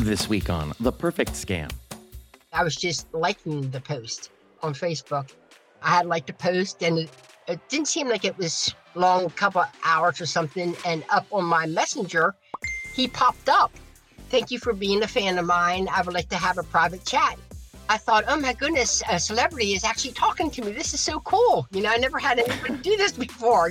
This week on The Perfect Scam. I was just liking the post on Facebook. I had liked the post, and it didn't seem like it was long, a couple of hours or something, and up on my messenger, he popped up. Thank you for being a fan of mine. I would like to have a private chat. I thought, oh my goodness, a celebrity is actually talking to me. This is so cool. I never had anybody do this before,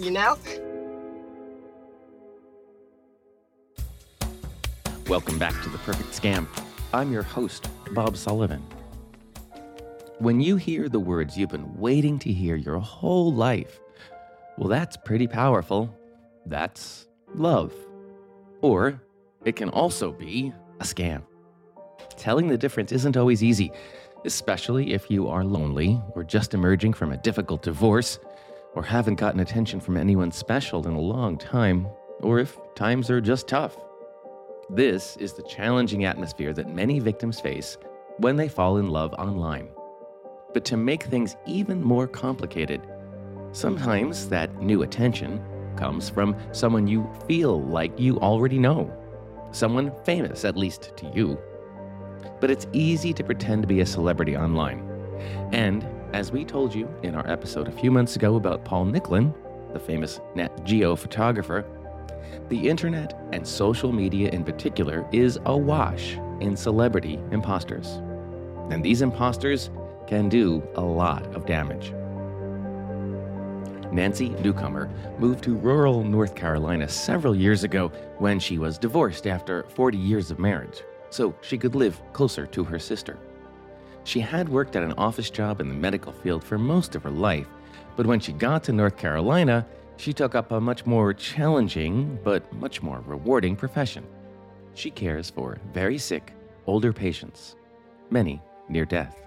Welcome back to The Perfect Scam. I'm your host, Bob Sullivan. When you hear the words you've been waiting to hear your whole life, well, that's pretty powerful. That's love. Or it can also be a scam. Telling the difference isn't always easy, especially if you are lonely or just emerging from a difficult divorce or haven't gotten attention from anyone special in a long time, or if times are just tough. This is the challenging atmosphere that many victims face when they fall in love online. But to make things even more complicated, sometimes that new attention comes from someone you feel like you already know. Someone famous, at least to you. But it's easy to pretend to be a celebrity online. And as we told you in our episode a few months ago about Paul Nicklin, the famous Nat Geo photographer, the internet and social media in particular is awash in celebrity imposters. And these imposters can do a lot of damage. Nancy Newcomer moved to rural North Carolina several years ago when she was divorced after 40 years of marriage, so she could live closer to her sister. She had worked at an office job in the medical field for most of her life, but when she got to North Carolina, she took up a much more challenging but much more rewarding profession. She cares for very sick, older patients, many near death.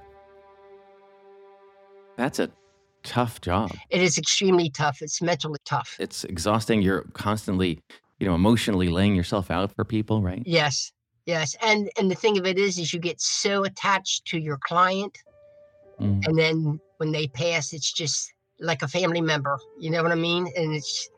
That's a tough job. It is extremely tough. It's mentally tough. It's exhausting. You're constantly, emotionally laying yourself out for people, right? Yes. And the thing of it is you get so attached to your client, and then when they pass, it's just like a family member. You know what I mean? And it's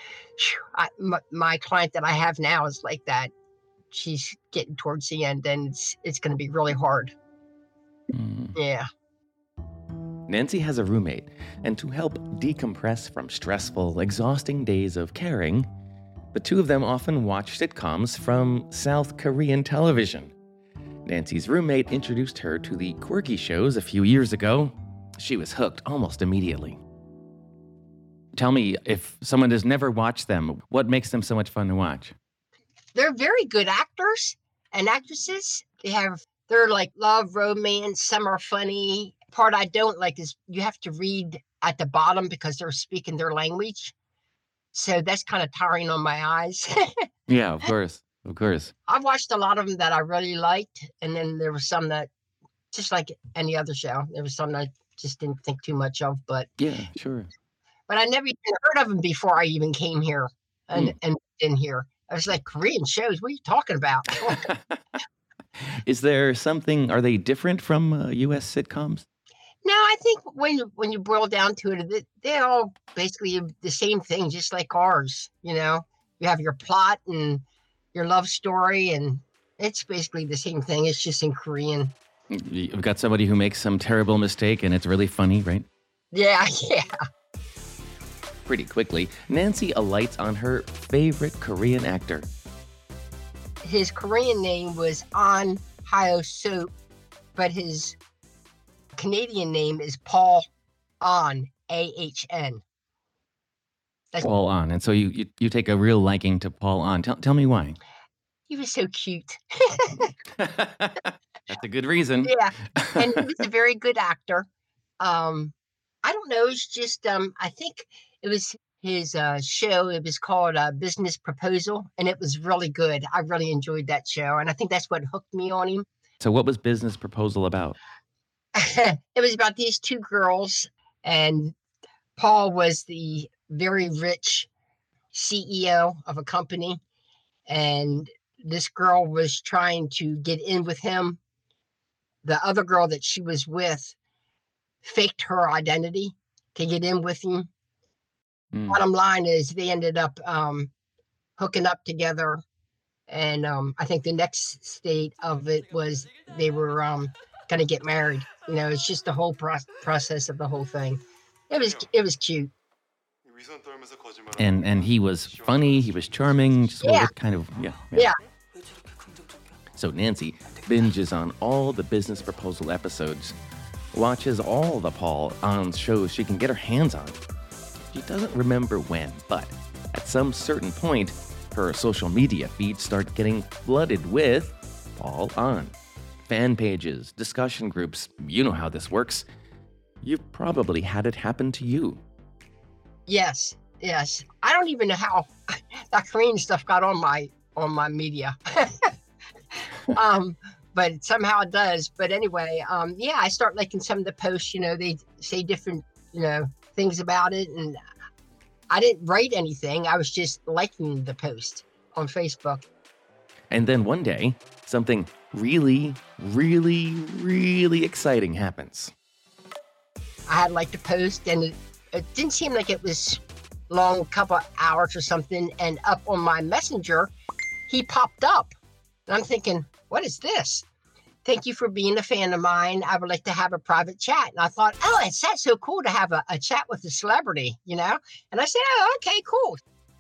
my client that I have now is like that. She's getting towards the end, and it's going to be really hard. Yeah. Nancy has a roommate, and to help decompress from stressful, exhausting days of caring, the two of them often watch sitcoms from South Korean television. Nancy's roommate introduced her to the quirky shows a few years ago. She was hooked almost immediately. Tell me, if someone has never watched them, what makes them so much fun to watch? They're very good actors and actresses. They're like love, romance, some are funny. Part I don't like is you have to read at the bottom because they're speaking their language. So that's kind of tiring on my eyes. Yeah, of course. I've watched a lot of them that I really liked. And then there was some that, just like any other show, there was some that I just didn't think too much of. But yeah, sure. But I never even heard of them before I even came here and in here. I was like, Korean shows, what are you talking about? Is there something, are they different from U.S. sitcoms? No, I think when you boil down to it, they're all basically the same thing, just like ours. You have your plot and your love story, and it's basically the same thing. It's just in Korean. You've got somebody who makes some terrible mistake, and it's really funny, right? Yeah. Pretty quickly, Nancy alights on her favorite Korean actor. His Korean name was Ahn Hyo-suk, but his Canadian name is Paul Ahn, A-H-N. Paul Ahn. And so you take a real liking to Paul Ahn. Tell me why. He was so cute. That's a good reason. Yeah, and he was a very good actor. I don't know. It's just, I think it was his show. It was called Business Proposal, and it was really good. I really enjoyed that show, and I think that's what hooked me on him. So what was Business Proposal about? It was about these two girls, and Paul was the very rich CEO of a company, and this girl was trying to get in with him. The other girl that she was with faked her identity to get in with him. Bottom line is they ended up hooking up together, And I think the next state of it was they were going to get married. It's just the whole process of the whole thing. It was cute. And he was funny, he was charming. Just Yeah, what kind of yeah. So Nancy binges on all the business proposal episodes, watches all the Paul on shows she can get her hands on. She doesn't remember when, but at some certain point, her social media feeds start getting flooded with Paul on. Fan pages, discussion groups, you know how this works. You've probably had it happen to you. Yes. I don't even know how that Korean stuff got on my media. But somehow it does. But anyway, I start liking some of the posts. They say different, things about it, and I didn't write anything. I was just liking the post on Facebook. And then one day, something really, really, really exciting happens. I had liked the post, and it didn't seem like it was long, couple hours or something. And up on my messenger, he popped up. And I'm thinking, what is this? Thank you for being a fan of mine. I would like to have a private chat. And I thought, that's so cool to have a chat with a celebrity, And I said, okay, cool.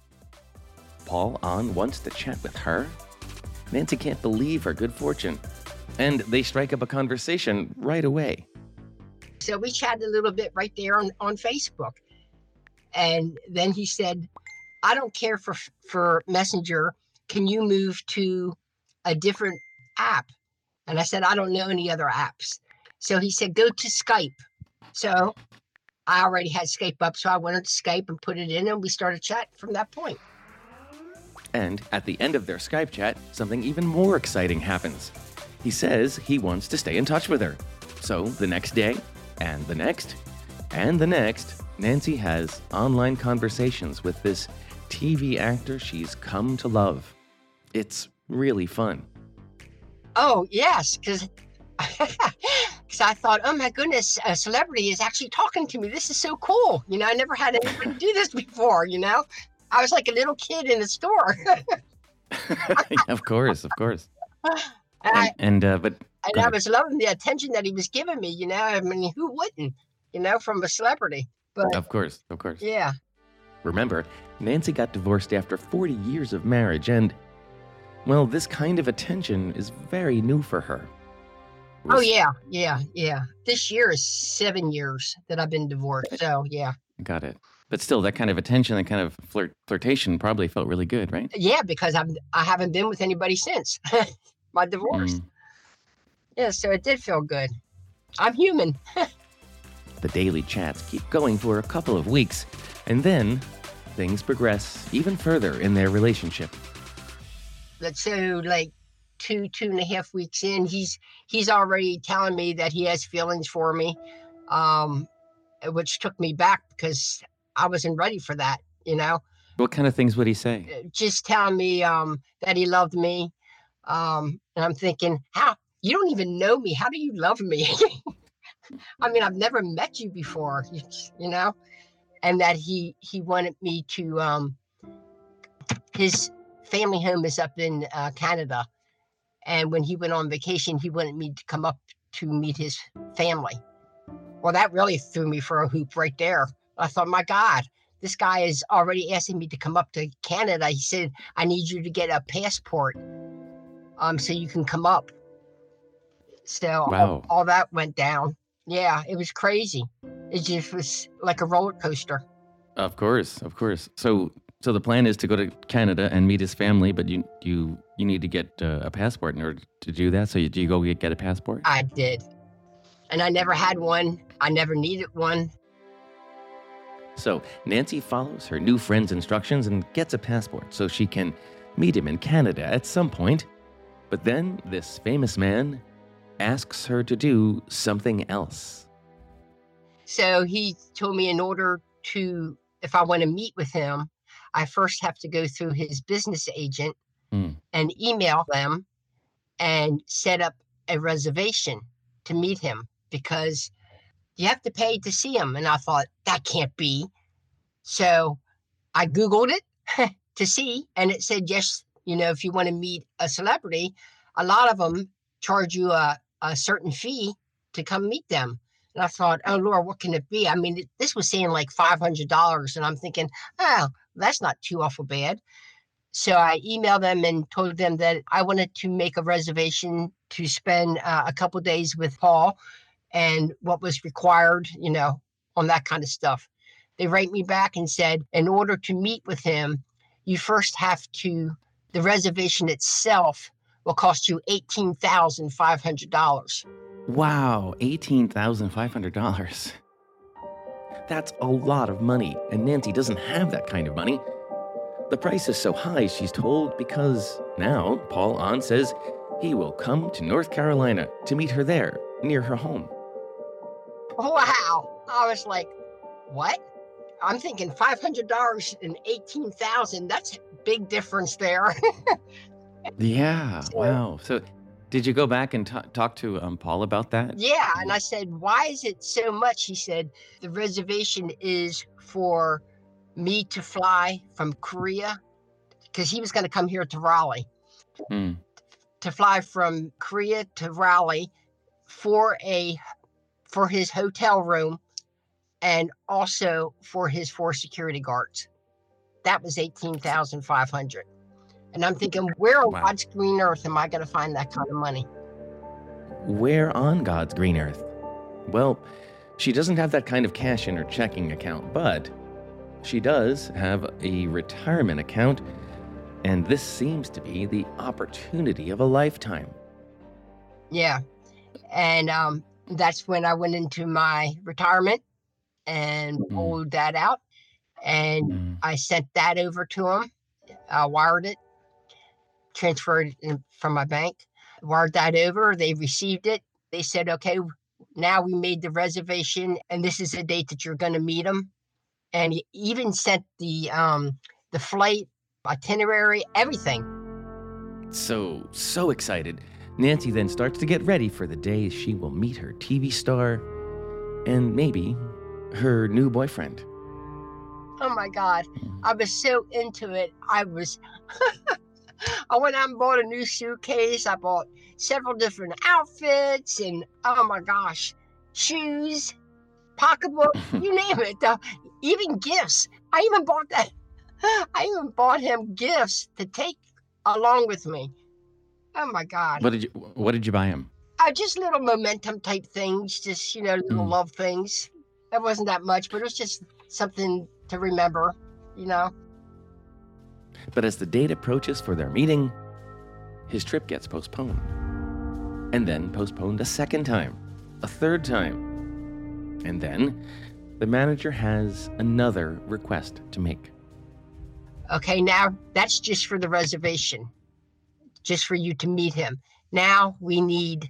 Paul on wants to chat with her? Nancy can't believe her good fortune. And they strike up a conversation right away. So we chatted a little bit right there on Facebook. And then he said, I don't care for Messenger. Can you move to a different app? And I said, I don't know any other apps. So he said, go to Skype. So I already had Skype up. So I went into Skype and put it in, and we started chatting from that point. And at the end of their Skype chat, something even more exciting happens. He says he wants to stay in touch with her. So the next day, and the next, and the next, Nancy has online conversations with this TV actor she's come to love. It's really fun. Oh, yes, because I thought, oh my goodness, a celebrity is actually talking to me. This is so cool. I never had anybody do this before, I was like a little kid in the store. Of course. But I was loving the attention that he was giving me, I mean, who wouldn't, from a celebrity? But Of course. yeah. Remember, Nancy got divorced after 40 years of marriage, and, well, this kind of attention is very new for her. Oh, yeah. This year is 7 years that I've been divorced, so yeah. Got it. But still, that kind of attention, that kind of flirtation probably felt really good, right? Yeah, because I haven't been with anybody since my divorce. Yeah, so it did feel good. I'm human. The daily chats keep going for a couple of weeks, and then things progress even further in their relationship. So like 2.5 weeks in, he's already telling me that he has feelings for me, which took me back because I wasn't ready for that, What kind of things would he say? Just telling me that he loved me. And I'm thinking, how? You don't even know me. How do you love me? I mean, I've never met you before, and that he wanted me to, his family home is up in Canada. And when he went on vacation, he wanted me to come up to meet his family. Well, that really threw me for a hoop right there. I thought, my God, this guy is already asking me to come up to Canada. He said, I need you to get a passport so you can come up. So Wow. all that went down. Yeah, it was crazy. It just was like a roller coaster. Of course. So the plan is to go to Canada and meet his family, but you need to get a passport in order to do that. So do you go get a passport? I did. And I never had one. I never needed one. So Nancy follows her new friend's instructions and gets a passport so she can meet him in Canada at some point. But then this famous man asks her to do something else. So he told me in order to, if I want to meet with him, I first have to go through his business agent and email them and set up a reservation to meet him because you have to pay to see him. And I thought, that can't be. So I Googled it to see, and it said, yes, if you want to meet a celebrity, a lot of them charge you a certain fee to come meet them. And I thought, oh, Lord, what can it be? I mean, this was saying like $500. And I'm thinking, oh, that's not too awful bad. So I emailed them and told them that I wanted to make a reservation to spend a couple days with Paul and what was required, on that kind of stuff. They write me back and said, in order to meet with him, you first have to, the reservation itself will cost you $18,500. Wow, $18,500. That's a lot of money, and Nancy doesn't have that kind of money. The price is so high, she's told, because now Paul Ahn says he will come to North Carolina to meet her there, near her home. Wow. I was like, what? I'm thinking $500 and $18,000. That's a big difference there. Yeah, wow. So did you go back and talk to Paul about that? Yeah. And I said, why is it so much? He said, the reservation is for me to fly from Korea, because he was going to come here to Raleigh. Mm. To fly from Korea to Raleigh for his hotel room and also for his 4 security guards. That was $18,500. And I'm thinking, where on God's green earth am I going to find that kind of money? Where on God's green earth? Well, she doesn't have that kind of cash in her checking account, but she does have a retirement account, and this seems to be the opportunity of a lifetime. Yeah. And that's when I went into my retirement and pulled that out. And I sent that over to him. I wired it, transferred it from my bank, wired that over. They received it. They said, okay, now we made the reservation, and this is the date that you're going to meet him. And he even sent the flight itinerary, everything. So excited. Nancy then starts to get ready for the day she will meet her TV star and maybe her new boyfriend. Oh my God. I was so into it. I went out and bought a new suitcase. I bought several different outfits and, oh my gosh, shoes, pocketbook, you name it. Even gifts. I even bought him gifts to take along with me. Oh my God. What did you buy him? Just little momentum type things, just, little love things. It wasn't that much, but it was just something to remember, But as the date approaches for their meeting, his trip gets postponed. And then postponed a second time, a third time. And then the manager has another request to make. Okay, now that's just for the reservation, just for you to meet him. Now we need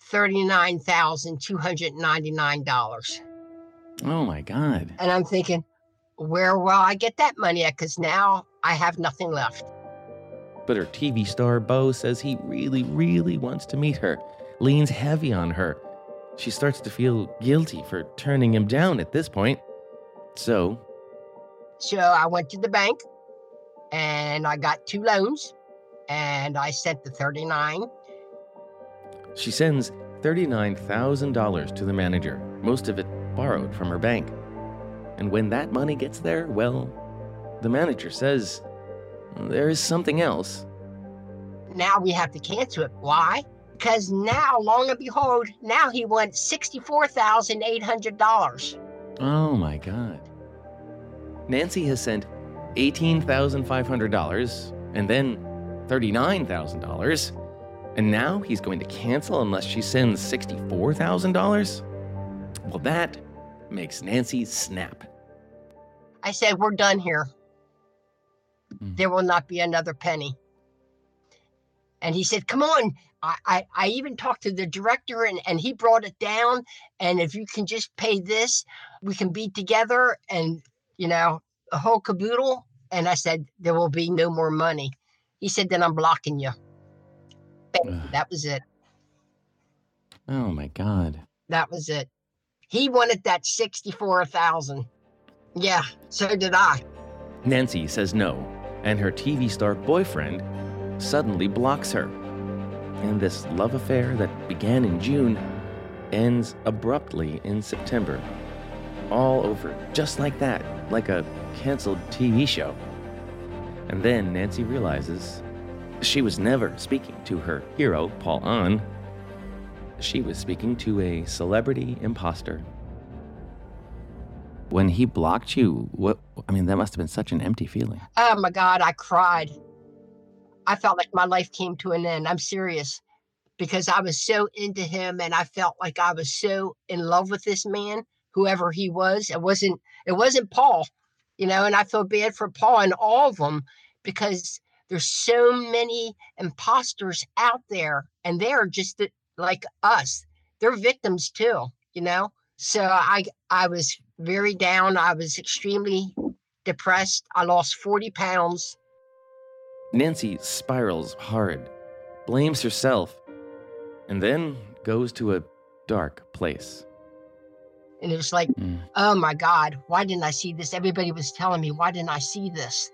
$39,299. Oh my God. And I'm thinking, where will I get that money at? Because now I have nothing left. But her TV star, Bo, says he really, really wants to meet her, leans heavy on her. She starts to feel guilty for turning him down at this point. So I went to the bank and I got 2 loans and I sent the $39,000. She sends $39,000 to the manager, most of it borrowed from her bank. And when that money gets there, well, the manager says there is something else. Now we have to cancel it. Why? Because now, long and behold, now he wants $64,800. Oh my God. Nancy has sent $18,500 and then $39,000. And now he's going to cancel unless she sends $64,000? Well, that makes Nancy snap. I said, we're done here. There will not be another penny. And he said, come on. I even talked to the director and he brought it down. And if you can just pay this, we can be together and, a whole caboodle. And I said, there will be no more money. He said, then I'm blocking you. That was it. Oh my God. That was it. He wanted that $64,000. Yeah, so did I. Nancy says no, and her TV star boyfriend suddenly blocks her. And this love affair that began in June ends abruptly in September. All over, just like that, like a canceled TV show. And then Nancy realizes she was never speaking to her hero, Paul Ahn. She was speaking to a celebrity imposter. When he blocked you, that must have been such an empty feeling. Oh my God, I cried. I felt like my life came to an end. I'm serious. Because I was so into him and I felt like I was so in love with this man, whoever he was. It wasn't Paul, and I feel bad for Paul and all of them because there's so many imposters out there and they're just like us. They're victims too, So I was very down. I was extremely depressed. I lost 40 pounds. Nancy spirals hard, blames herself, and then goes to a dark place. And it was like, oh my God, why didn't I see this? Everybody was telling me, why didn't I see this?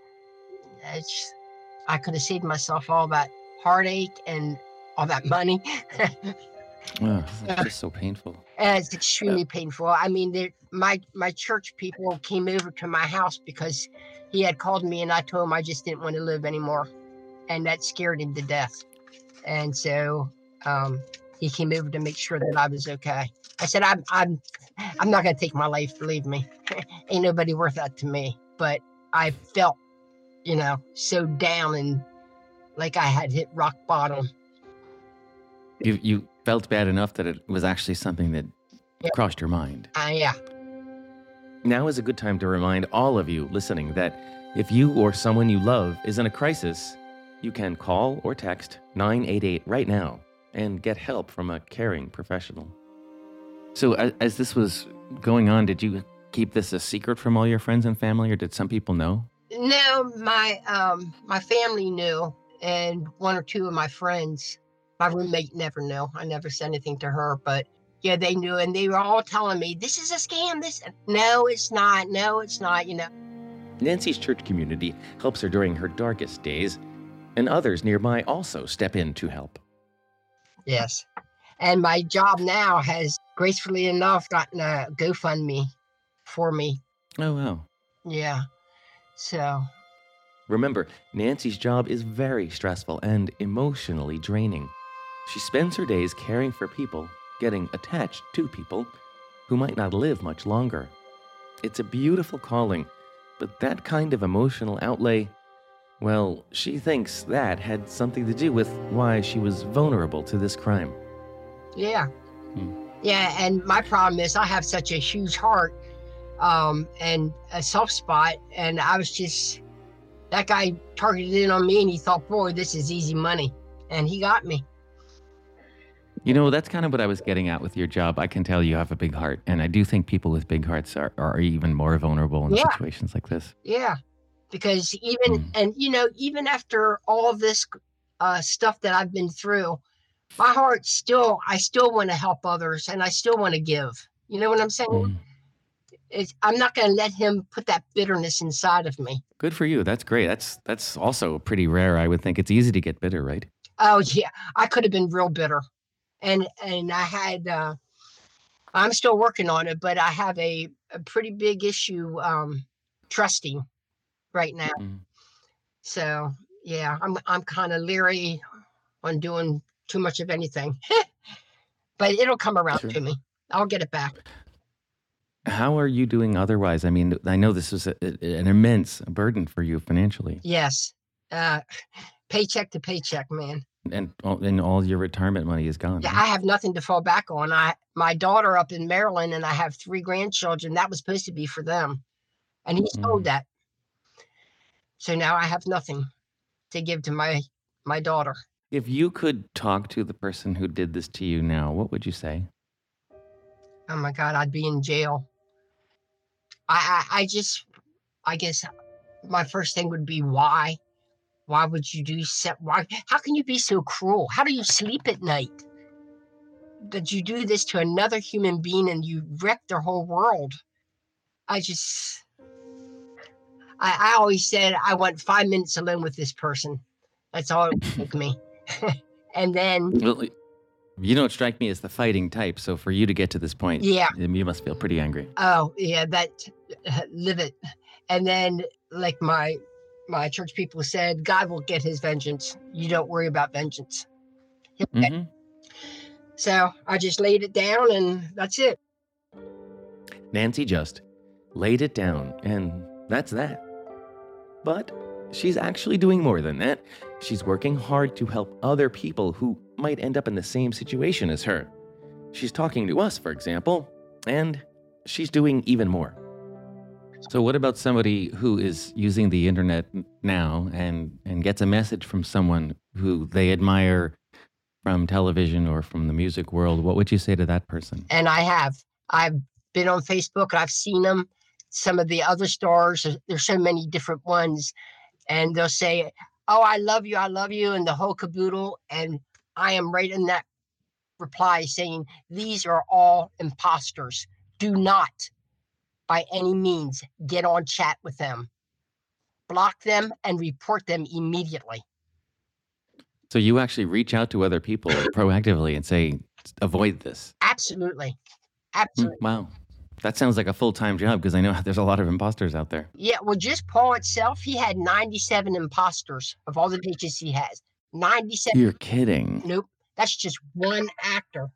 I could have saved myself all that heartache and all that money. Oh, it's just so painful. And it's extremely painful. I mean, my church people came over to my house because he had called me and I told him I just didn't want to live anymore. And that scared him to death. And so he came over to make sure that I was okay. I said, I'm not going to take my life, believe me. Ain't nobody worth that to me. But I felt, so down and like I had hit rock bottom. You felt bad enough that it was actually something that crossed your mind. Yeah. Now is a good time to remind all of you listening that if you or someone you love is in a crisis, you can call or text 988 right now and get help from a caring professional. So as this was going on, did you keep this a secret from all your friends and family, or did some people know? No, my family knew, and one or two of my friends. My roommate never knew. I never said anything to her, but yeah, they knew, and they were all telling me, this is a scam. No, it's not. No, it's not, Nancy's church community helps her during her darkest days, and others nearby also step in to help. Yes. And my job now has, gracefully enough, gotten a GoFundMe for me. Oh, wow. Yeah. So. Remember, Nancy's job is very stressful and emotionally draining. She spends her days caring for people, getting attached to people who might not live much longer. It's a beautiful calling, but that kind of emotional outlay, well, she thinks that had something to do with why she was vulnerable to this crime. Yeah. Yeah, and my problem is I have such a huge heart and a soft spot, and I was just, that guy targeted in on me and he thought, boy, this is easy money, and he got me. That's kind of what I was getting at with your job. I can tell you have a big heart, and I do think people with big hearts are even more vulnerable in situations like this. Yeah, because even after all of this stuff that I've been through, my heart I still want to help others, and I still want to give. You know what I'm saying? I'm not going to let him put that bitterness inside of me. Good for you. That's great. That's also pretty rare, I would think. It's easy to get bitter, right? Oh, yeah. I could have been real bitter. And I had, I'm still working on it, but I have a pretty big issue trusting right now. So, yeah, I'm kind of leery on doing too much of anything. But it'll come around to me. I'll get it back. How are you doing otherwise? I mean, I know this was an immense burden for you financially. Yes. Paycheck to paycheck, man. And all your retirement money is gone. Yeah, right? I have nothing to fall back on. My daughter up in Maryland, and I have 3 grandchildren. That was supposed to be for them. And he sold that. So now I have nothing to give to my daughter. If you could talk to the person who did this to you now, what would you say? Oh my God, I'd be in jail. I guess my first thing would be why? Why would you do why? How can you be so cruel? How do you sleep at night? That you do this to another human being and you wreck their whole world. I always said I want 5 minutes alone with this person. That's all it took me. And then, Well, you don't strike me as the fighting type, so for you to get to this point, yeah, you must feel pretty angry. oh, yeah, that live it. And then, like my church people said, God will get his vengeance. You don't worry about vengeance. Mm-hmm. So I just laid it down, and that's it. Nancy just laid it down, and that's that. But she's actually doing more than that. She's working hard to help other people who might end up in the same situation as her. She's talking to us, for example, and she's doing even more. So what about somebody who is using the internet now and gets a message from someone who they admire from television or from the music world? What would you say to that person? And I've been on Facebook, and I've seen them. Some of the other stars, there's so many different ones, and they'll say, oh, I love you, and the whole caboodle. And I am right in that reply saying, these are all imposters. Do not, by any means, get on chat with them. Block them and report them immediately. So you actually reach out to other people proactively and say, avoid this. Absolutely. Absolutely. Wow. That sounds like a full-time job, because I know there's a lot of imposters out there. Yeah, well, just Paul itself, he had 97 imposters of all the pages he has. 97. You're kidding. Nope. That's just one actor.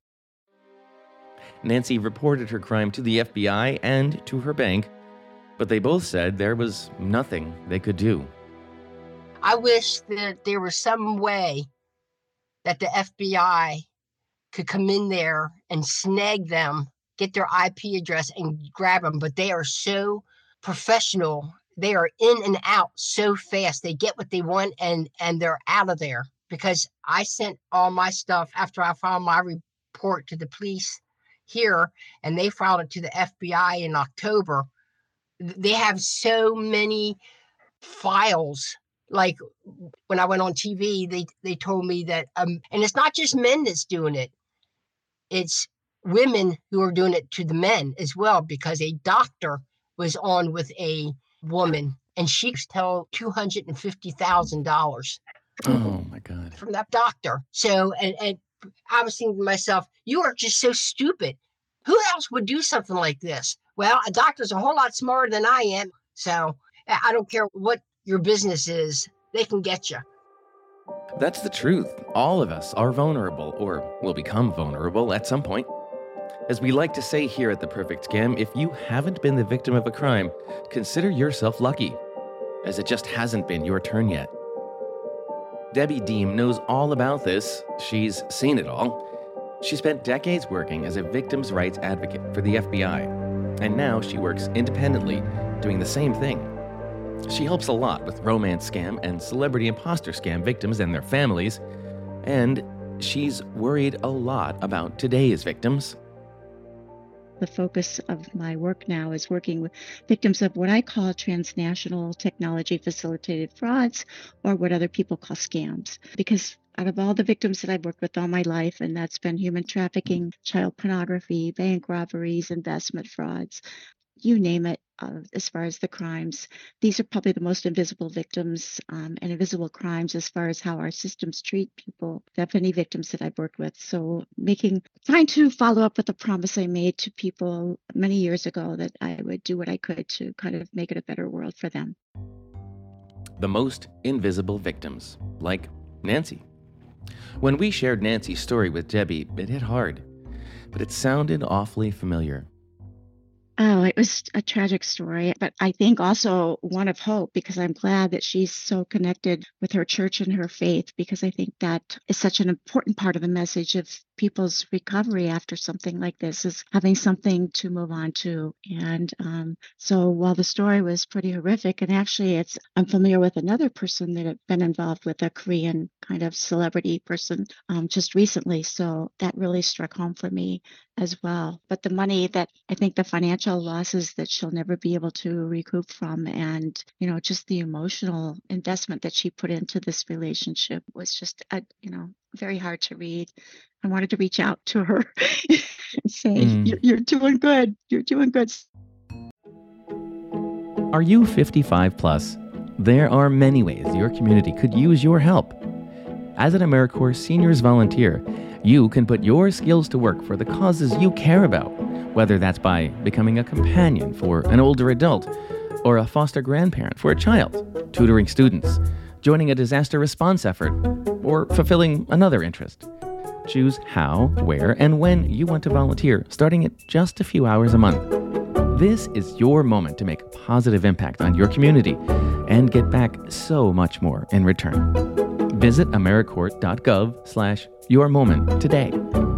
Nancy reported her crime to the FBI and to her bank, but they both said there was nothing they could do. I wish that there was some way that the FBI could come in there and snag them, get their IP address and grab them, but they are so professional. They are in and out so fast. They get what they want, and they're out of there. Because I sent all my stuff after I filed my report to the police here, and they filed it to the FBI in October. They have so many files. Like when I went on TV, they told me that, and it's not just men that's doing it. It's women who are doing it to the men as well, because a doctor was on with a woman, and she was held $250,000. Oh my God. From that doctor. So, and I was thinking to myself, you are just so stupid. Who else would do something like this? Well, a doctor's a whole lot smarter than I am. So I don't care what your business is, they can get you. That's the truth. All of us are vulnerable, or will become vulnerable at some point. As we like to say here at The Perfect Scam, if you haven't been the victim of a crime, consider yourself lucky, as it just hasn't been your turn yet. Debbie Deem knows all about this. She's seen it all. She spent decades working as a victims' rights advocate for the FBI, and now she works independently, doing the same thing. She helps a lot with romance scam and celebrity imposter scam victims and their families, and she's worried a lot about today's victims. The focus of my work now is working with victims of what I call transnational technology facilitated frauds, or what other people call scams. Because out of all the victims that I've worked with all my life, and that's been human trafficking, child pornography, bank robberies, investment frauds, you name it, as far as the crimes, these are probably the most invisible victims and invisible crimes as far as how our systems treat people, any victims that I've worked with. So trying to follow up with a promise I made to people many years ago, that I would do what I could to kind of make it a better world for them. The most invisible victims, like Nancy. When we shared Nancy's story with Debbie, it hit hard, but it sounded awfully familiar. Oh, it was a tragic story, but I think also one of hope, because I'm glad that she's so connected with her church and her faith, because I think that is such an important part of the message of people's recovery after something like this, is having something to move on to. And so while the story was pretty horrific, and actually I'm familiar with another person that had been involved with a Korean kind of celebrity person just recently. So that really struck home for me as well. But the money that I think the financial losses that she'll never be able to recoup from, and, just the emotional investment that she put into this relationship was just, very hard to read. I wanted to reach out to her and say, you're doing good. You're doing good. Are you 55 plus? There are many ways your community could use your help. As an AmeriCorps Seniors volunteer, you can put your skills to work for the causes you care about, whether that's by becoming a companion for an older adult, or a foster grandparent for a child, tutoring students, joining a disaster response effort, or fulfilling another interest. Choose how, where, and when you want to volunteer, starting at just a few hours a month. This is your moment to make a positive impact on your community and get back so much more in return. Visit AmeriCorps.gov/yourmoment today.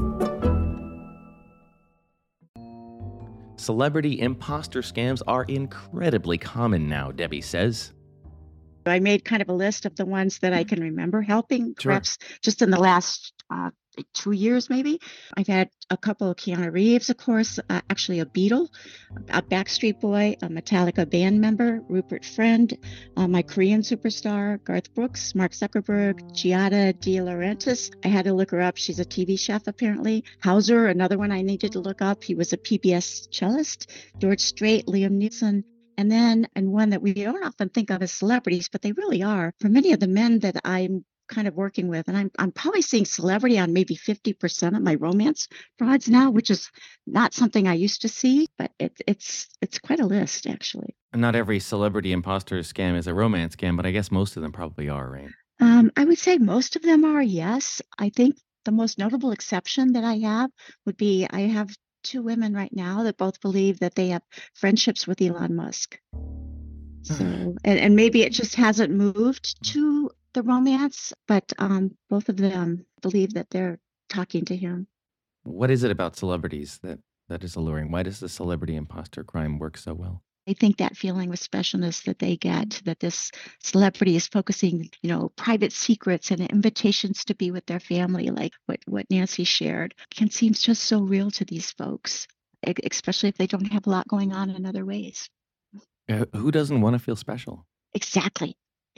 Celebrity imposter scams are incredibly common now, Debbie says. I made kind of a list of the ones that I can remember helping, Sure. perhaps just in the last 2 years, maybe. I've had a couple of Keanu Reeves, of course, actually a Beatle, a Backstreet Boy, a Metallica band member, Rupert Friend, my Korean superstar, Garth Brooks, Mark Zuckerberg, Giada De Laurentiis. I had to look her up. She's a TV chef, apparently. Hauser, another one I needed to look up. He was a PBS cellist. George Strait, Liam Neeson. And then, and one that we don't often think of as celebrities, but they really are, for many of the men that I'm kind of working with, and I'm probably seeing celebrity on maybe 50% of my romance frauds now, which is not something I used to see, but it's quite a list, actually. Not every celebrity imposter scam is a romance scam, but I guess most of them probably are, right? I would say most of them are, yes. I think the most notable exception that I have would be I have 2 women right now that both believe that they have friendships with Elon Musk. So, and maybe it just hasn't moved to the romance, but both of them believe that they're talking to him. What is it about celebrities that is alluring? Why does the celebrity imposter crime work so well? I think that feeling of specialness that they get, that this celebrity is focusing, private secrets and invitations to be with their family, like what Nancy shared, can seem just so real to these folks, especially if they don't have a lot going on in other ways. Who doesn't want to feel special? Exactly.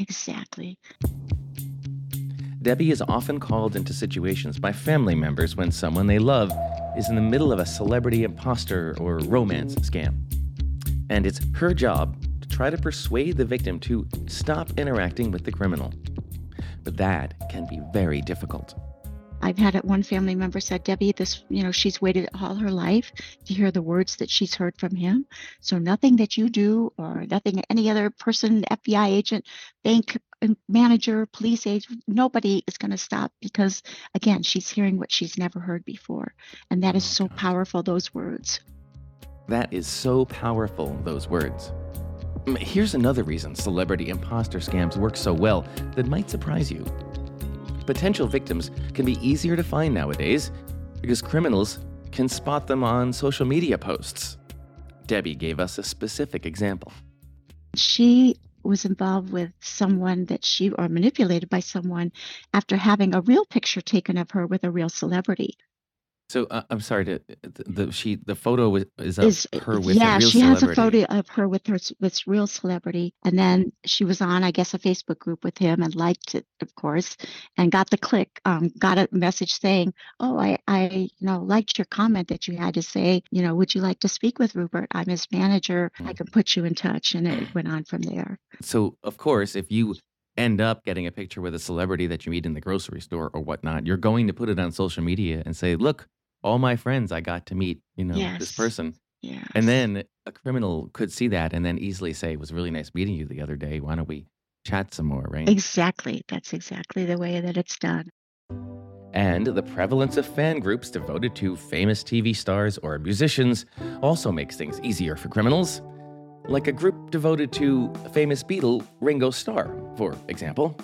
Debbie is often called into situations by family members when someone they love is in the middle of a celebrity imposter or romance scam. And it's her job to try to persuade the victim to stop interacting with the criminal. But that can be very difficult. I've had it, one family member said, Debbie, this, she's waited all her life to hear the words that she's heard from him. So nothing that you do or nothing any other person, FBI agent, bank manager, police agent, nobody is going to stop because, again, she's hearing what she's never heard before. And that is so powerful, those words. That is so powerful, those words. Here's another reason celebrity imposter scams work so well that might surprise you. Potential victims can be easier to find nowadays because criminals can spot them on social media posts. Debbie gave us a specific example. She was involved with someone or manipulated by someone after having a real picture taken of her with a real celebrity. So I'm sorry the photo is of her with a real she celebrity. has a photo of her with real celebrity, and then she was on, I guess, a Facebook group with him and liked it, of course, and got a message saying, "Oh, I liked your comment that you had to say, would you like to speak with Rupert? I'm his manager. I can put you in touch," and it went on from there. So of course, if you end up getting a picture with a celebrity that you meet in the grocery store or whatnot, you're going to put it on social media and say, "Look, all my friends, I got to meet, this person." Yes. And then a criminal could see that and then easily say, "It was really nice meeting you the other day. Why don't we chat some more," right? Exactly. That's exactly the way that it's done. And the prevalence of fan groups devoted to famous TV stars or musicians also makes things easier for criminals. Like a group devoted to famous Beatle Ringo Starr, for example.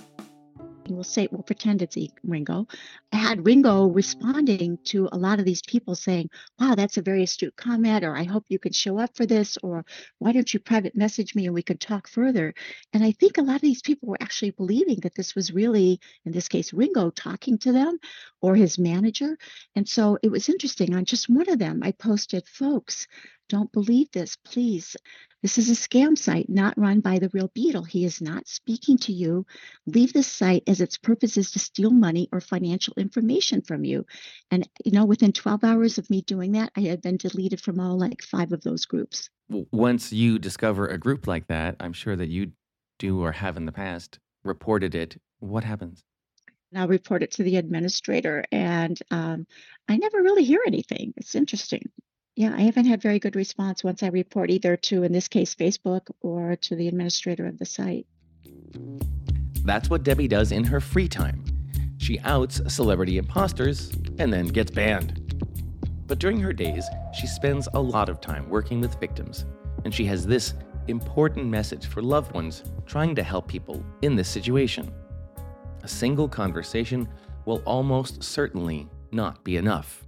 We'll pretend it's Ringo. I had Ringo responding to a lot of these people saying, "Wow, that's a very astute comment," or "I hope you can show up for this," or "Why don't you private message me and we can talk further?" And I think a lot of these people were actually believing that this was really, in this case, Ringo talking to them or his manager. And so it was interesting. On just one of them, I posted, "Folks, don't believe this, please. This is a scam site not run by the real Beatle. He is not speaking to you. Leave this site as its purpose is to steal money or financial information from you." And, within 12 hours of me doing that, I had been deleted from all 5 of those groups. Once you discover a group like that, I'm sure that you do or have in the past reported it. What happens? and I'll report it to the administrator. And I never really hear anything. It's interesting. Yeah, I haven't had very good response once I report either to, in this case, Facebook or to the administrator of the site. That's what Debbie does in her free time. She outs celebrity imposters and then gets banned. But during her days, she spends a lot of time working with victims, and she has this important message for loved ones trying to help people in this situation. A single conversation will almost certainly not be enough.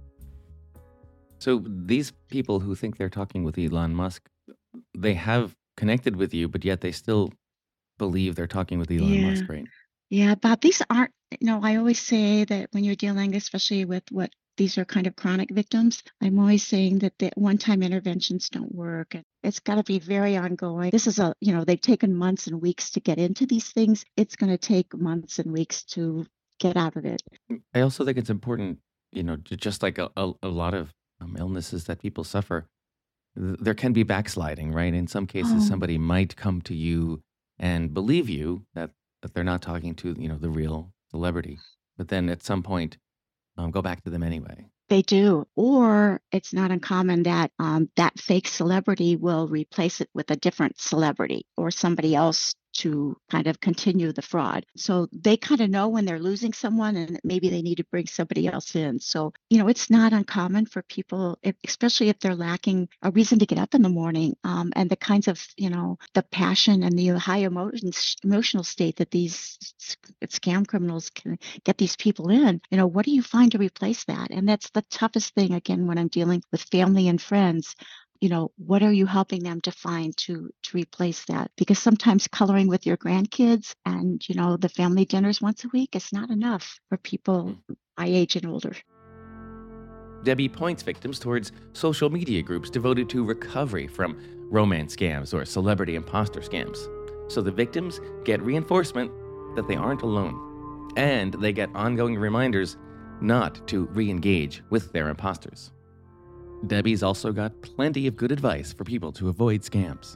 So these people who think they're talking with Elon Musk, they have connected with you, but yet they still believe they're talking with Elon Yeah. Musk, right? Yeah, Bob, these aren't, I always say that when you're dealing, especially with what these are kind of chronic victims, I'm always saying that the one-time interventions don't work. And it's got to be very ongoing. This is they've taken months and weeks to get into these things. It's going to take months and weeks to get out of it. I also think it's important, just like a lot of illnesses that people suffer, there can be backsliding, right? In some cases, Oh, somebody might come to you and believe you that they're not talking to, the real celebrity. But then at some point, go back to them anyway. they do. Or it's not uncommon that that fake celebrity will replace it with a different celebrity or somebody else to kind of continue the fraud. So they kind of know when they're losing someone and maybe they need to bring somebody else in. So, it's not uncommon for people, especially if they're lacking a reason to get up in the morning, and the kinds of, the passion and the high emotional state that these scam criminals can get these people in. What do you find to replace that? And that's the toughest thing, again, when I'm dealing with family and friends. What are you helping them to find to replace that? Because sometimes coloring with your grandkids and, the family dinners once a week is not enough for people my age and older. Debbie points victims towards social media groups devoted to recovery from romance scams or celebrity imposter scams. So the victims get reinforcement that they aren't alone, and they get ongoing reminders not to re-engage with their imposters. Debbie's also got plenty of good advice for people to avoid scams.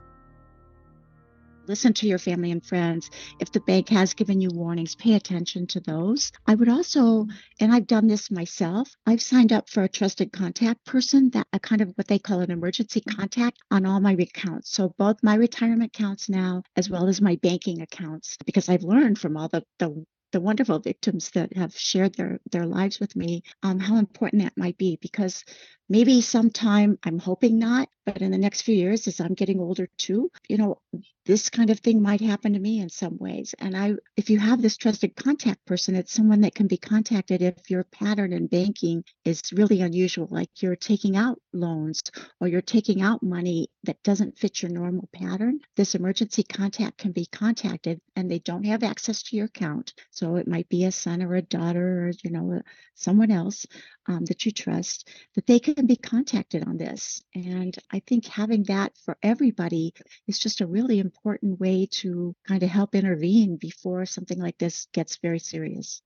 Listen to your family and friends. If the bank has given you warnings, pay attention to those. I would also, and I've done this myself, I've signed up for a trusted contact person, that a kind of what they call an emergency contact on all my accounts. So both my retirement accounts now, as well as my banking accounts, because I've learned from all the wonderful victims that have shared their lives with me, how important that might be, because maybe sometime, I'm hoping not, but in the next few years, as I'm getting older too, this kind of thing might happen to me in some ways. And if you have this trusted contact person, it's someone that can be contacted if your pattern in banking is really unusual, like you're taking out loans or you're taking out money that doesn't fit your normal pattern. This emergency contact can be contacted and they don't have access to your account. So it might be a son or a daughter or, someone else that you trust, that they can be contacted on this. And I think having that for everybody is just a really important way to kind of help intervene before something like this gets very serious.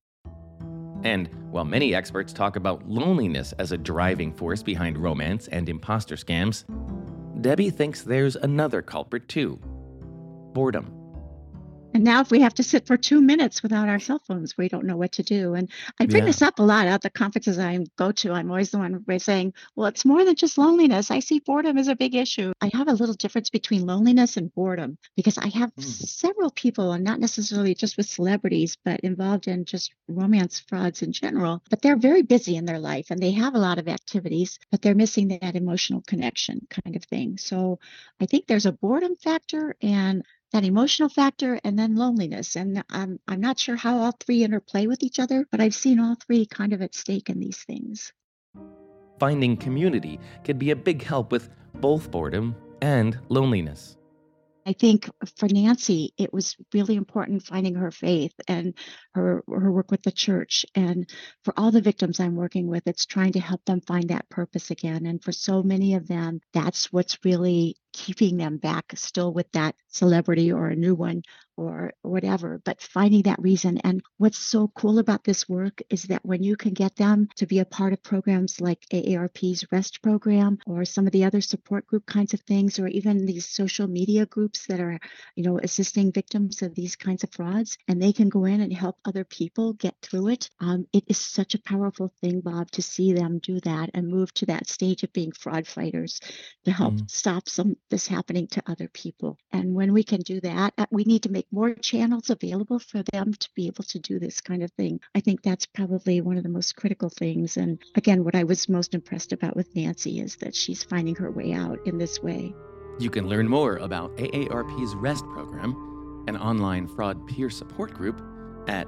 And while many experts talk about loneliness as a driving force behind romance and imposter scams, Debbie thinks there's another culprit too: boredom. And now if we have to sit for 2 minutes without our cell phones, we don't know what to do. And I bring Yeah. this up a lot at the conferences I go to. I'm always the one saying, well, it's more than just loneliness. I see boredom as a big issue. I have a little difference between loneliness and boredom because I have several people, and not necessarily just with celebrities, but involved in just romance frauds in general. But they're very busy in their life and they have a lot of activities, but they're missing that emotional connection kind of thing. So I think there's a boredom factor and that emotional factor, and then loneliness. And I'm not sure how all three interplay with each other, but I've seen all three kind of at stake in these things. Finding community can be a big help with both boredom and loneliness. I think for Nancy, it was really important finding her faith and her work with the church. And for all the victims I'm working with, it's trying to help them find that purpose again. And for so many of them, that's what's really keeping them back still with that celebrity or a new one or whatever, but finding that reason. And what's so cool about this work is that when you can get them to be a part of programs like AARP's REST program or some of the other support group kinds of things, or even these social media groups that are, assisting victims of these kinds of frauds, and they can go in and help other people get through it. It is such a powerful thing, Bob, to see them do that and move to that stage of being fraud fighters to help Mm. stop some this happening to other people. And when we can do that, we need to make more channels available for them to be able to do this kind of thing. I think that's probably one of the most critical things. And again, what I was most impressed about with Nancy is that she's finding her way out in this way. You can learn more about AARP's REST program, an online fraud peer support group, at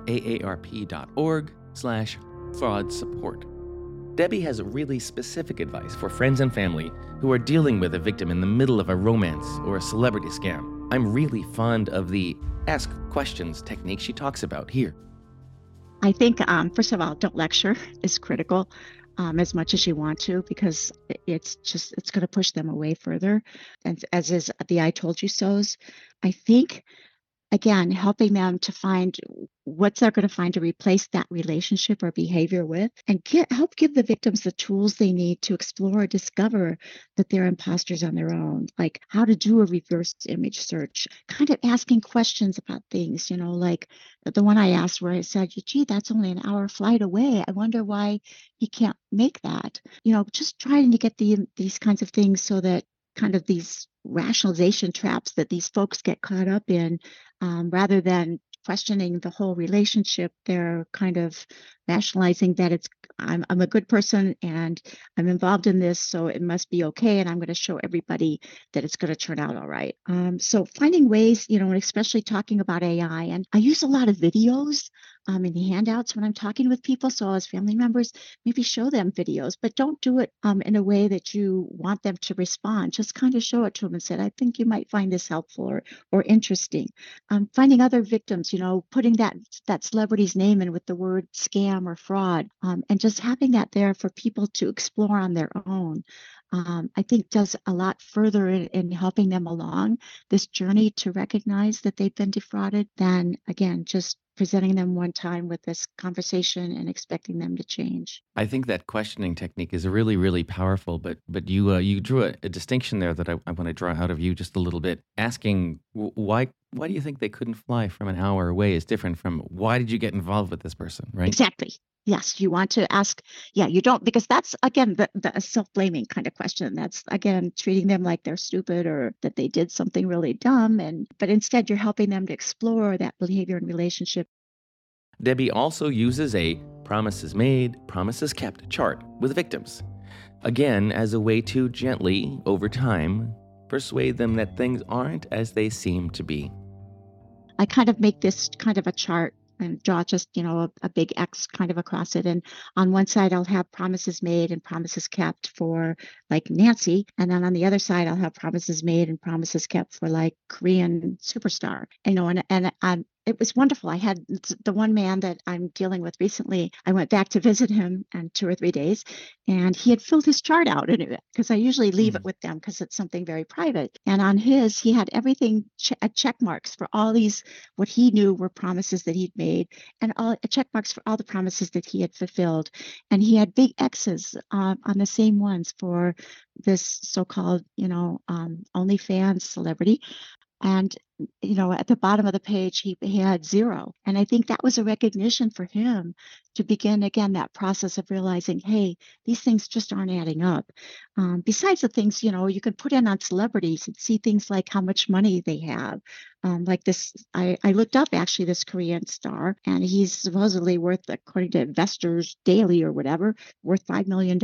aarp.org/fraud support. Debbie has really specific advice for friends and family who are dealing with a victim in the middle of a romance or a celebrity scam. I'm really fond of the ask questions technique she talks about here. I think, first of all, don't lecture is critical as much as you want to, because it's going to push them away further. And as is the I told you so's, I think, again, helping them to find what they're going to find to replace that relationship or behavior with, and help give the victims the tools they need to explore or discover that they're imposters on their own, like how to do a reverse image search, kind of asking questions about things, like the one I asked where I said, gee, that's only an hour flight away. I wonder why he can't make that. Just trying to get these kinds of things so that kind of these rationalization traps that these folks get caught up in, rather than questioning the whole relationship, they're kind of rationalizing that I'm a good person and I'm involved in this, so it must be okay, and I'm going to show everybody that it's going to turn out all right. So finding ways, and especially talking about AI, and I use a lot of videos in the handouts when I'm talking with people. So as family members, maybe show them videos, but don't do it in a way that you want them to respond. Just kind of show it to them and say, I think you might find this helpful or interesting. Finding other victims, putting that celebrity's name in with the word scam or fraud, and just having that there for people to explore on their own, I think does a lot further in helping them along this journey to recognize that they've been defrauded than, again, just presenting them one time with this conversation and expecting them to change. I think that questioning technique is really, really powerful, but you drew a distinction there that I want to draw out of you just a little bit. Asking why do you think they couldn't fly from an hour away is different from why did you get involved with this person, right? Exactly. Yes, you want to ask, you don't, because that's, again, the self-blaming kind of question. That's, again, treating them like they're stupid or that they did something really dumb. But instead, you're helping them to explore that behavior and relationship. Debbie also uses a promises made, promises kept chart with victims. Again, as a way to gently, over time, persuade them that things aren't as they seem to be. I kind of make this kind of a chart and draw just, a big X kind of across it. And on one side, I'll have promises made and promises kept for like Nancy. And then on the other side, I'll have promises made and promises kept for like Korean superstar, and it was wonderful. I had the one man that I'm dealing with recently. I went back to visit him in 2 or 3 days, and he had filled his chart out in it, because I usually leave it with them because it's something very private. And on his, he had everything check marks for all these, what he knew were promises that he'd made, and all check marks for all the promises that he had fulfilled. And he had big X's on the same ones for this so-called, OnlyFans celebrity. And, at the bottom of the page, he had 0. And I think that was a recognition for him to begin, again, that process of realizing, hey, these things just aren't adding up. Besides the things, you can put in on celebrities and see things like how much money they have. Like this, I looked up actually this Korean star, and he's supposedly worth, according to Investors Daily or whatever, worth $5 million,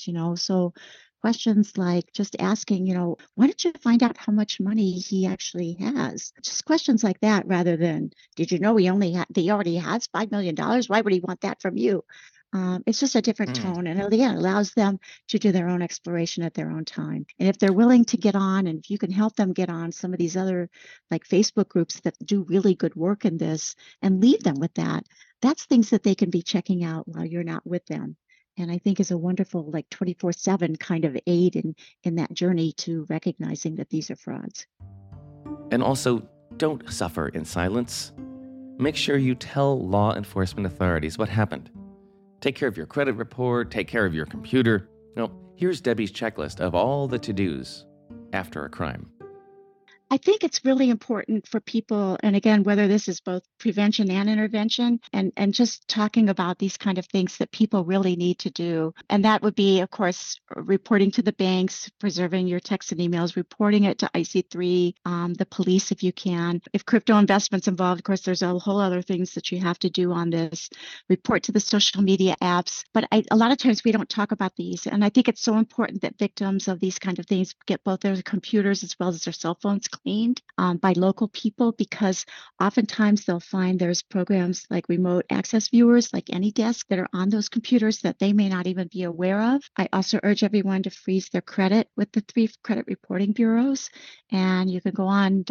So questions like just asking, why did you find out how much money he actually has? Just questions like that, rather than, did you know he already has $5 million? Why would he want that from you? It's just a different tone, and again, allows them to do their own exploration at their own time. And if they're willing to get on, and if you can help them get on some of these other like Facebook groups that do really good work in this, and leave them with that, that's things that they can be checking out while you're not with them. and I think is a wonderful, like 24/7 kind of aid in that journey to recognizing that these are frauds. And also, don't suffer in silence. Make sure you tell law enforcement authorities what happened. Take care of your credit report, take care of your computer. Well, here's Debbie's checklist of all the to-dos after a crime. I think it's really important for people, and again, whether this is both prevention and intervention, and just talking about these kind of things that people really need to do. And that would be, of course, reporting to the banks, preserving your texts and emails, reporting it to IC3, the police if you can. If crypto investments involved, of course, there's a whole other things that you have to do on this. Report to the social media apps. But a lot of times we don't talk about these. And I think it's so important that victims of these kind of things get both their computers as well as their cell phones cleaned by local people, because oftentimes they'll find there's programs like remote access viewers like AnyDesk that are on those computers that they may not even be aware of. I also urge everyone to freeze their credit with the 3 credit reporting bureaus, and you can go on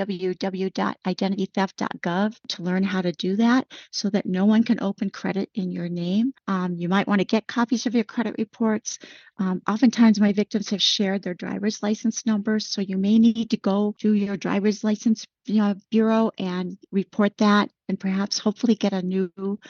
www.identitytheft.gov to learn how to do that so that no one can open credit in your name. You might want to get copies of your credit reports. Oftentimes my victims have shared their driver's license numbers, so you may need to go to your driver's license bureau and report that, and perhaps hopefully get a new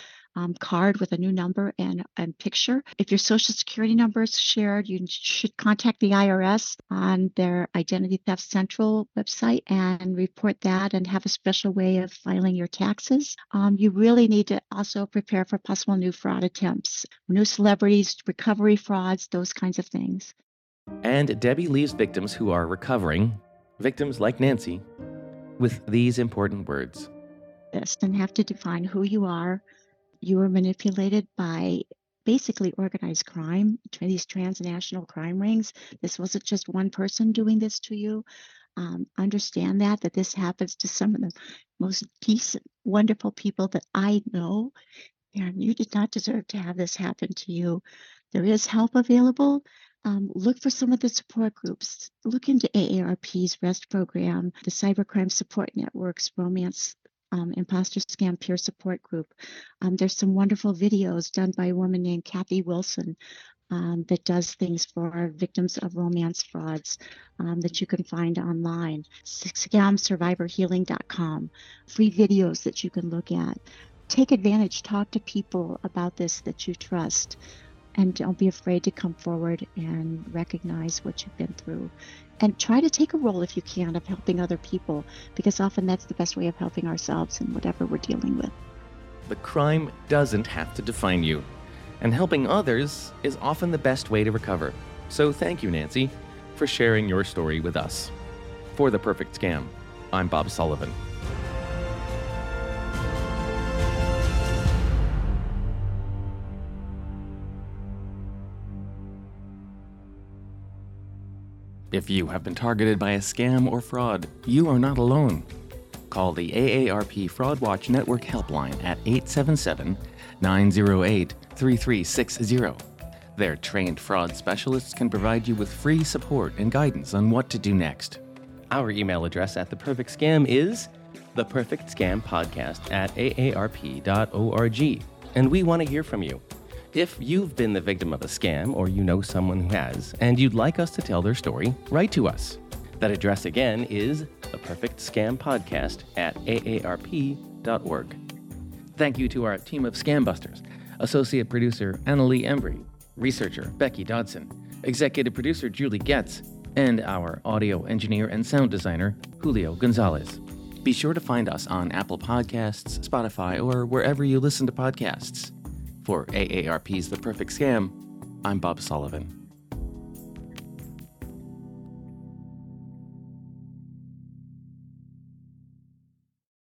card with a new number and picture. If your social security number is shared, you should contact the IRS on their Identity Theft Central website and report that, and have a special way of filing your taxes. You really need to also prepare for possible new fraud attempts, new celebrities, recovery frauds, those kinds of things. And Debbie leaves victims who are recovering, victims like Nancy, with these important words. This and have to define who you are. You were manipulated by basically organized crime, these transnational crime rings. This wasn't just one person doing this to you. Understand that this happens to some of the most decent, wonderful people that I know, and you did not deserve to have this happen to you. There is help available. Look for some of the support groups. Look into AARP's REST program, the Cybercrime Support Network's Romance Imposter Scam Peer Support Group. There's some wonderful videos done by a woman named Kathy Wilson that does things for victims of romance frauds that you can find online. Scamsurvivorhealing.com. Free videos that you can look at. Take advantage, talk to people about this that you trust. And don't be afraid to come forward and recognize what you've been through. And try to take a role, if you can, of helping other people, because often that's the best way of helping ourselves in whatever we're dealing with. The crime doesn't have to define you, and helping others is often the best way to recover. So thank you, Nancy, for sharing your story with us. For The Perfect Scam, I'm Bob Sullivan. If you have been targeted by a scam or fraud, you are not alone. Call the AARP Fraud Watch Network helpline at 877-908-3360. Their trained fraud specialists can provide you with free support and guidance on what to do next. Our email address at The Perfect Scam is theperfectscampodcast@aarp.org, and we want to hear from you. If you've been the victim of a scam, or you know someone who has, and you'd like us to tell their story, write to us. That address again is theperfectscampodcast@aarp.org. Thank you to our team of Scam Busters, Associate Producer Annalie Embry, Researcher Becky Dodson, Executive Producer Julie Getz, and our audio engineer and sound designer Julio Gonzalez. Be sure to find us on Apple Podcasts, Spotify, or wherever you listen to podcasts. For AARP's The Perfect Scam, I'm Bob Sullivan.